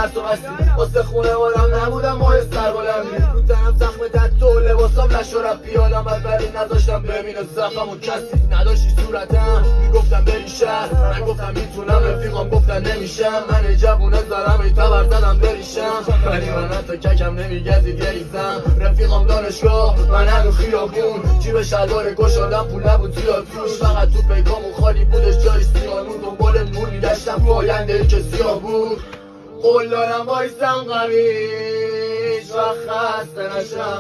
ترس و قصدی واسه خونه وادم نبودم ماه سربلندی رو تنم زخم تتو لباسام نشورم پیالم از بری نذاشتم ببینه زخم و کسی نداشتی صورتم میگفتم بری شهر من گفتم میتونم رفیقام گفتن نمیشم من جوونه زارم ای تبر زدم بریشم ولی من حتی ککم نمیگزید گریزم رفیقام دانشگاه من هنو خیابون جیب شلوار گشادم پول نبود زیاد توش فقط تو پیکامون خالی بودش جای سیانون دنبال نور میگشتم تو آینده ای که سیاه بود قول دارم وایسم قمیش و خسته نشم